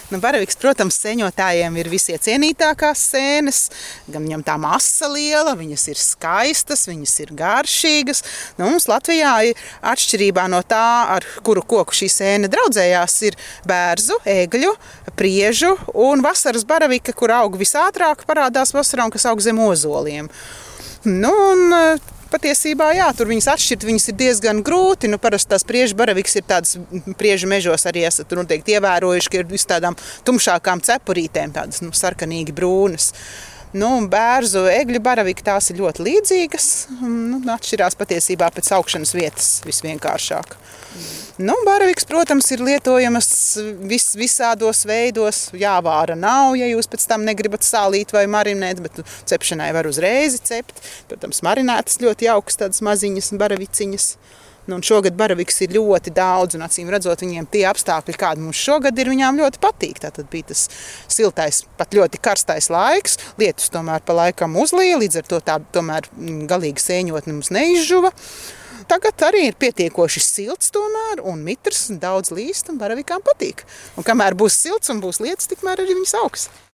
Nu, baraviks, protams, sēņotājiem ir visiecienītākās sēnes, gan viņam tā masa liela, viņas ir skaistas, viņas ir garšīgas. Nu, mums Latvijā ir atšķirībā no tā, ar kuru koku šī sēne draudzējās, ir bērzu, egļu, priežu un vasaras baravika, kur aug visātrāk parādās vasarā un kas aug zem ozoliem. Nu, un patiesībā, jā, tur viņas atšķirt, viņas ir diezgan grūti. Nu, parasti tās priežu baravikas ir tādas priežu mežos arī esat noteikti ievērojuši, ka ir vis tādām tumšākām cepurītēm, tādas sarkanīgi brūnas. Nu, bērzu, egļu baravika tās ir ļoti līdzīgas. Nu, atšķirās patiesībā pēc augšanas vietas visvienkāršāk. Nu, baraviks, protams, ir lietojamas visādos veidos. Jāvāra nav, ja jūs pēc tam negribat sālīt vai marinēt, bet cepšanai var uzreiz cept. Protams, marinētas ļoti jaukas tādas maziņas baraviciņas. Nu, un šogad baraviks ir ļoti daudz, un acīm redzot, viņiem tie apstākļi, kādi mums šogad ir, viņām ļoti patīk. Tātad bija tas siltais, pat ļoti karstais laiks, lietus tomēr pa laikam uzlīja, līdz ar to tā tomēr galīgi sēņotne mums neizžuva. Tagad arī ir pietiekoši silts tomēr, un mitrs daudz līst, un baravikām patīk. Un kamēr būs silts un būs lietus, tikmēr arī viņas augs.